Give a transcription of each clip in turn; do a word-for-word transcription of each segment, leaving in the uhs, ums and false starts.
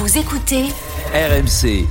Vous écoutez R M C.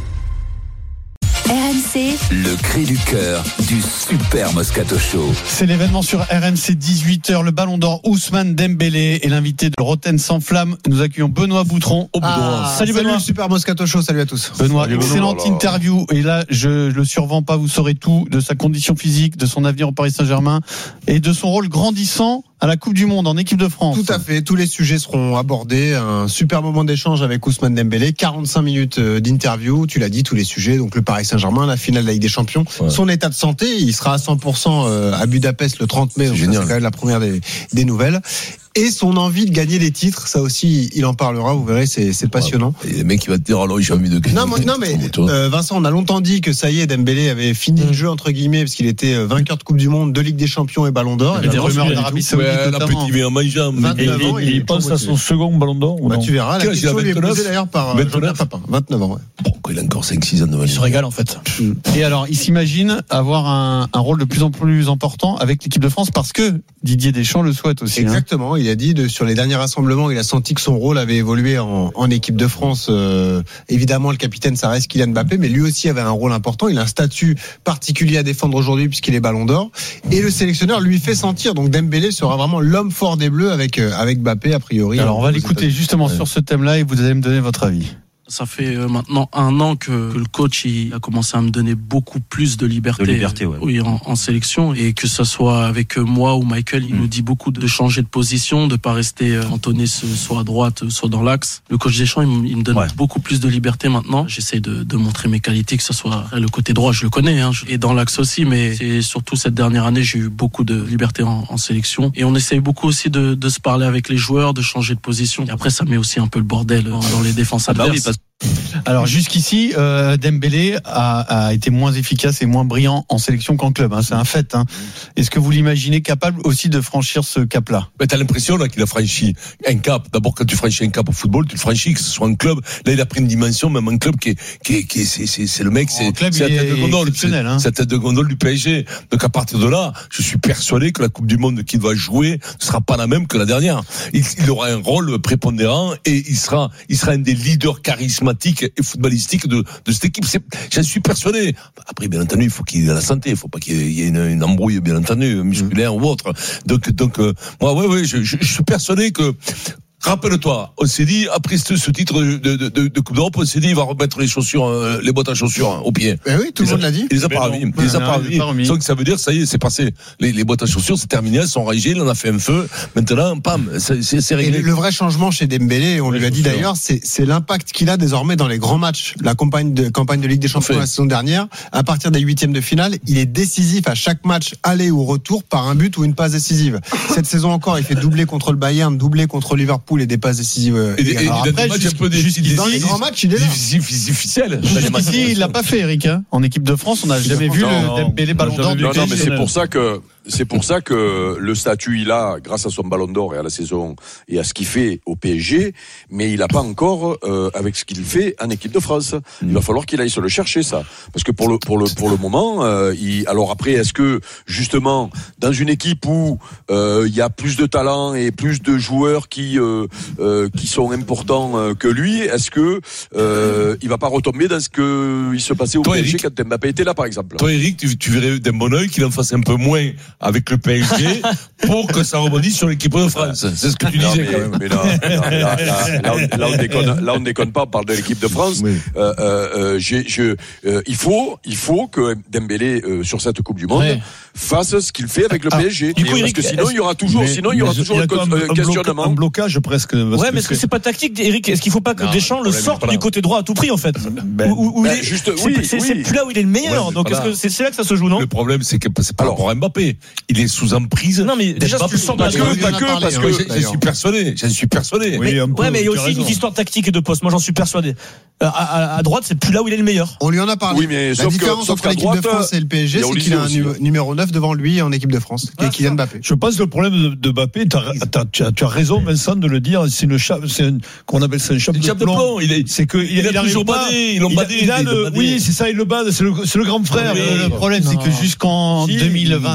R M C, Le cri du cœur du Super Moscato Show. C'est l'événement sur R M C, dix-huit heures, le Ballon d'Or Ousmane Dembélé et l'invité de Roten sans flamme. Nous accueillons Benoît Boutron. Oh, ah, salut Benoît. Salut Super Moscato Show, salut à tous. Benoît, salut excellente Benoît. interview. Et là, je le survends pas, vous saurez tout de sa condition physique, de son avenir au Paris Saint-Germain et de son rôle grandissant à la Coupe du Monde en équipe de France. Tout à fait, tous les sujets seront abordés. Un super moment d'échange avec Ousmane Dembélé, quarante-cinq minutes d'interview, tu l'as dit, tous les sujets. Donc le Paris Saint-Germain, la finale de la Ligue des Champions, ouais. Son état de santé, il sera à cent pour cent à Budapest le trente mai, donc c'est, c'est quand même la première des, des nouvelles. Et son envie de gagner les titres, ça aussi, il en parlera, vous verrez, c'est, c'est passionnant. Et les mecs, il va te dire, alors j'ai envie de gagner. Non, non mais euh, Vincent, on a longtemps dit que ça y est, Dembélé avait fini mmh. le jeu, entre guillemets, parce qu'il était vainqueur de Coupe du Monde, de Ligue des Champions et Ballon d'Or. Il y a des rumeurs d'Arabie Saoudite. Ouais, notamment. Il vingt-neuf ans, il, il, il pense à son second Ballon d'Or ou bah, non? Tu verras, la question lui est posée d'ailleurs par Jean-Pierre Papin. vingt-neuf ans, ouais. Pourquoi il a encore cinq six ans devant lui? Il se régale en fait. Et alors, il s'imagine avoir un, un rôle de plus en plus important avec l'équipe de France parce que Didier Deschamps le souhaite aussi. Exactement, hein. Il a dit de, sur les dernier rassemblement, il a senti que son rôle avait évolué en, en équipe de France. Euh, évidemment, le capitaine, ça reste Kylian Mbappé, mais lui aussi avait un rôle important. Il a un statut particulier à défendre aujourd'hui puisqu'il est Ballon d'Or. Et le sélectionneur lui fait sentir. Donc Dembélé sera vraiment l'homme fort des Bleus avec euh, avec Mbappé a priori. Alors on va l'écouter justement ouais. sur ce thème-là et vous allez me donner votre avis. Ça fait maintenant un an que, que le coach il a commencé à me donner beaucoup plus de liberté, de liberté ouais. oui, en, en sélection, et que ce soit avec moi ou Michael, il mmh. nous dit beaucoup de changer de position, de pas rester cantonné soit à droite, soit dans l'axe. Le coach Deschamps, il, il me donne ouais. beaucoup plus de liberté maintenant. J'essaie de, de montrer mes qualités, que ce soit le côté droit, je le connais, hein, et dans l'axe aussi, mais c'est surtout cette dernière année, j'ai eu beaucoup de liberté en, en sélection, et on essaye beaucoup aussi de, de se parler avec les joueurs, de changer de position. Et après, ça met aussi un peu le bordel dans, dans les défenses adverses. Ah bah oui, parce... Alors jusqu'ici, euh, Dembélé a, a été moins efficace et moins brillant en sélection qu'en club. Hein, c'est un fait. Hein. Est-ce que vous l'imaginez capable aussi de franchir ce cap-là? Ben, t'as l'impression là qu'il a franchi un cap. D'abord, quand tu franchis un cap au football, tu le franchis, que ce soit en club. Là, il a pris une dimension, même en club, qui est, qui est, qui est, c'est, c'est, c'est le mec, c'est, club, c'est la tête de gondole, c'est, hein. c'est la tête de gondole du P S G. Donc à partir de là, je suis persuadé que la Coupe du Monde qu'il va jouer ne sera pas la même que la dernière. Il, il aura un rôle prépondérant et il sera, il sera un des leaders charismatiques et footballistiques de, de cette équipe. C'est, j'en suis persuadé. Après, bien entendu, il faut qu'il ait de la santé. Il faut pas qu'il y ait une, une embrouille, bien entendu, musculaire mmh. ou autre. Donc, donc, euh, moi, ouais, ouais, je, je, je suis persuadé que, rappelle-toi, on s'est dit, après ce, ce titre de, de, de, de Coupe d'Europe, on s'est dit, il va remettre les chaussures, euh, les bottes à chaussures hein, aux pieds. Ben oui, tout le monde l'a dit. Il les a pas remis. Il les a pas remis. Donc ça veut dire, ça y est, c'est passé. Les, les bottes à chaussures, c'est terminé, elles sont rangées, il en a fait un feu. Maintenant, pam, c'est, c'est, c'est réglé. Et le vrai changement chez Dembélé, on les lui a dit d'ailleurs, c'est, c'est l'impact qu'il a désormais dans les grands matchs. La campagne de, campagne de Ligue des Champions la saison dernière, à partir des huitièmes de finale, il est décisif à chaque match, aller ou retour, par un but ou une passe décisive. Cette saison encore, il fait doubler contre le Bayern, doubler contre Liverpool et des passes décisives. Et, et, et alors après, après, un peu difficile. Dans les grands matchs, il est là. Difficile. Ici, il l'a pas fait, Eric. Hein. En équipe de France, on n'a jamais vu non, le Dembélé Ballon d'Or du non, P S G. Non, mais c'est pour ça que c'est pour ça que le statut il a grâce à son Ballon d'Or et à la saison et à ce qu'il fait au P S G, mais il a pas encore euh, avec ce qu'il fait en équipe de France. Il va falloir qu'il aille se le chercher ça, parce que pour le pour le pour le moment, euh, il, alors après est-ce que justement dans une équipe où euh, il y a plus de talent et plus de joueurs qui euh, euh, qui sont importants euh, que lui, est-ce que euh, il va pas retomber dans ce que il se passait au Toi, P S G Eric, quand Mbappé était là par exemple? Toi Eric, tu, tu verrais d'un bon œil qu'il en fasse un peu moins avec le P S G pour que ça rebondisse sur l'équipe de France. C'est ce que tu disais. Non, mais, quand même. Mais là, là, là, là, là, on, là, on déconne, là on déconne pas, on parle de l'équipe de France. Oui. Euh, euh, j'ai, je, euh, il faut, il faut que Dembélé euh, sur cette Coupe du Monde ouais. fasse ce qu'il fait avec le ah, P S G. Du coup, Eric, parce que sinon il y aura toujours, mais, sinon il y aura toujours un, un, un questionnement, un blocage presque. Ouais, mais est-ce que c'est pas tactique, Eric? Est-ce qu'il faut pas que Deschamps le sorte du côté droit à tout prix en fait? Ben, où, où ben, il est, juste, c'est, oui, c'est, oui. c'est plus là où il est le meilleur. Ouais, donc est-ce que c'est, c'est là que ça se joue, non? Le problème, c'est que c'est par rapport à Mbappé. Il est sous emprise. Non, mais déjà, tu le sens pas que, pas que, parce que je suis persuadé. Je suis persuadé. Oui, ouais, mais il y a aussi une histoire tactique et de poste. Moi, j'en suis persuadé. À, à, à droite, c'est plus là où il est le meilleur. On lui en a parlé. Oui, mais la différence entre l'équipe de France et le P S G, c'est qu'il a un nu- numéro neuf devant lui en équipe de France, qui est Kylian Mbappé. Je pense que le problème de, de Mbappé, t'as, t'as, tu, as, tu as raison, Vincent, de le dire, c'est une chape, c'est une, qu'on appelle ça une chape, une de, chape plomb. de plomb. Il est, c'est que, il, il, il a toujours pas, badé, ils l'ont badé. Il a, il a le, oui, c'est ça, il le bade, c'est le, c'est le grand frère. Oui, le problème, non. c'est que jusqu'en si, deux mille vingt-quatre,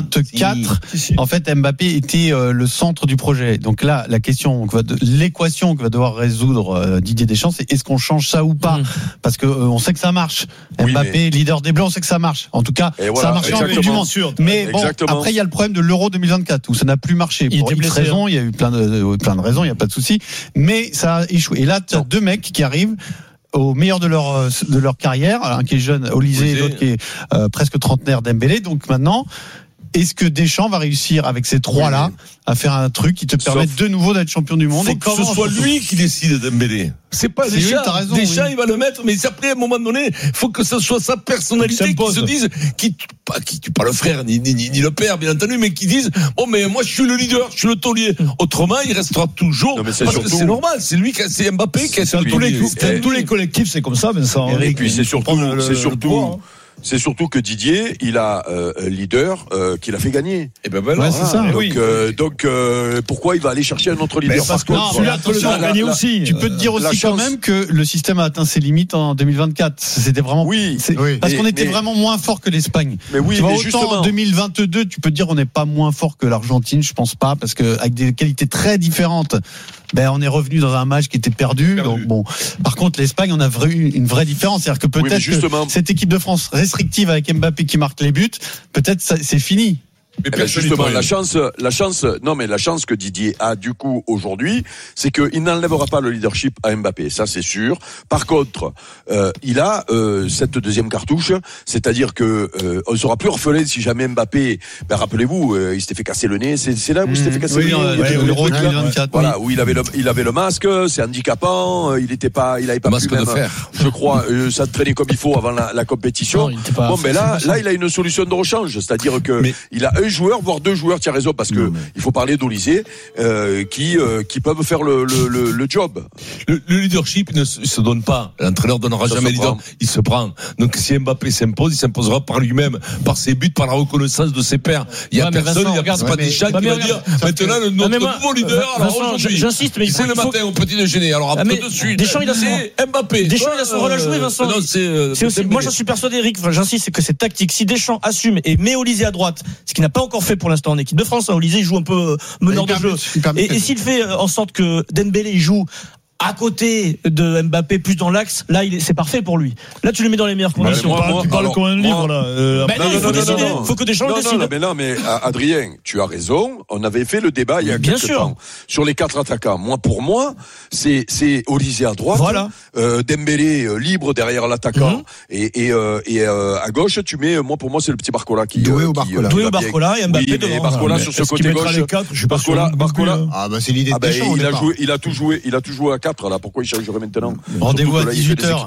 quatre, Si, si. en fait, Mbappé était euh, le centre du projet. Donc là, la question, que va de, l'équation que va devoir résoudre euh, Didier Deschamps, c'est est-ce qu'on change ça ou pas? Mmh. Parce que euh, on sait que ça marche. Oui, Mbappé, mais... leader des Bleus, on sait que ça marche. En tout cas, Et voilà, ça a marché en Coupe du Monde. Sûr. Mais bon, Exactement. après, il y a le problème de l'Euro deux mille vingt-quatre où ça n'a plus marché. Il Pour était X blessé, raisons, il y a eu plein de, plein de raisons, il n'y a pas de souci. Mais ça a échoué. Et là, tu as deux mecs qui arrivent au meilleur de leur de leur carrière, un qui est jeune, Olysée, et l'autre qui est euh, presque trentenaire, Dembélé. Donc maintenant, est-ce que Deschamps va réussir avec ces trois-là à faire un truc qui te permette Sauf- de nouveau d'être champion du monde? Faut Et que ce comment- soit lui qui décide Dembélé. C'est pas C'est déjà. lui, t'as raison, Déjà, oui. il va le mettre, mais après, à un moment donné, faut que ce soit sa personnalité Qu'il qui s'impose. se dise, qui, pas, qui tue pas le frère, ni, ni, ni, ni le père, bien entendu, mais qui dise, bon, mais moi, je suis le leader, je suis le taulier. Autrement, il restera toujours, Non, mais c'est parce que surtout- c'est normal, c'est lui qui a, c'est Mbappé qui a C'est dans été tous les, le c'est dans tous les collectifs, c'est comme ça, Vincent. Et puis c'est surtout, Prendre le- c'est le surtout, pouvoir, hein. c'est surtout que Didier, il a euh, un leader euh, qui l'a fait gagner. Et ben voilà. Ouais, c'est ça. Donc, oui. euh, donc euh, pourquoi il va aller chercher un autre leader? parce que Non, celui-là mais peut le attention, faire gagner la- aussi. Tu peux te dire La aussi quand chance- même que le système a atteint ses limites en deux mille vingt-quatre. C'était vraiment, Oui, c'est- oui. parce Mais- qu'on était mais- vraiment moins fort que l'Espagne. Mais oui, tu vois, mais autant justement. en deux mille vingt-deux, tu peux te dire on n'est pas moins fort que l'Argentine, je pense pas, parce que avec des qualités très différentes, ben on est revenu dans un match qui était perdu. Perdu. Donc bon, par contre l'Espagne, on a vu une vraie différence, c'est-à-dire que Oui, mais peut-être justement- que cette équipe de France restrictive avec Mbappé qui marque les buts, peut-être ça- c'est fini. Mais Eh ben, personne justement, n'y peut la rien. chance, la chance, non mais la chance que Didier a du coup aujourd'hui, c'est qu'il n'enlèvera pas le leadership à Mbappé, ça c'est sûr. Par contre, euh, il a euh, cette deuxième cartouche, c'est-à-dire que euh, on sera plus orphelin si jamais Mbappé, ben rappelez-vous, euh, il s'était fait casser le nez, c'est, c'est là où il s'était fait casser Oui, le nez. euh, il y a eu le l'Euro truc, deux là. mille vingt-quatre. Voilà, où il avait le, il avait le masque, c'est handicapant, euh, il était pas, il avait pas Masque pu de même, fer. je crois, euh, s'entraîner comme il faut avant la, la compétition. Non, il était pas- bon, mais là, c'est pas ça. là, il a une solution de rechange, c'est-à-dire que Mais- il a un joueur, voire deux joueurs, tu as raison, parce que il faut parler d'Olysée, euh, qui, euh, qui peuvent faire le, le, le, le job. Le, le leadership ne se, se donne pas. L'entraîneur donnera Ça jamais se leader. prend. Il se prend. Donc si Mbappé s'impose, il s'imposera par lui-même, par ses buts, par la reconnaissance de ses pairs. Il y a Ouais, mais personne, Vincent, il y a regarde, c'est pas ouais, des mais- chats Ouais, qui mais va regarde, dire maintenant le, Non, notre mais moi, nouveau leader. Vincent, Alors aujourd'hui, j'insiste, mais il faut- c'est le il faut- matin au petit déjeuner. Alors Ah, après mais de suite, Deschamps, il a son- c'est Mbappé. Deschamps, il a son rôle à jouer, Euh, Vincent. Non, c'est, euh, C'est aussi, Dembélé. moi, j'en suis persuadé, Eric, enfin, j'insiste, c'est que c'est tactique. Si Deschamps assume et met Olysée à droite, ce qu'il n'a pas encore fait pour l'instant en équipe de France, hein, Olysée, il joue un peu euh, meneur Il de permet- jeu. il permet- Et, et s'il fait euh, en sorte que Dembélé il joue à côté de Mbappé plus dans l'axe, là, il est, c'est parfait pour lui. Là, tu le mets dans les meilleures Ouais, conditions. moi, moi, Tu parles alors, comme un moi- livre, là. Euh, Ben après- non, il faut décider. Il faut que Deschamps non, le décide. Non, mais non, mais ah, Adrien, tu as raison. On avait fait le débat il y a Bien quelques sûr. temps sur les quatre attaquants. Moi, pour moi, c'est c'est Olysée à droite, Voilà. euh, Dembélé euh, libre derrière l'attaquant, Mhm. et et, euh, et euh, à gauche, tu mets. Moi, pour moi, c'est le petit Barcola qui. Doué euh, ou qui, Barcola euh, Doué qui ou va bien. Barcola et Mbappé Oui, mais devant. Barcola Mais sur ce est-ce qu'il côté mettra gauche. les quatre Je suis pas sûr. Barcola, non plus, Barcola. hein. Ah bah c'est l'idée Ah de ben, Deschamps. au il a départ. joué, il a tout joué, il a tout joué à quatre là. Pourquoi il changerait maintenant? Rendez-vous Surtout à que là, il fait des dix-huit heures.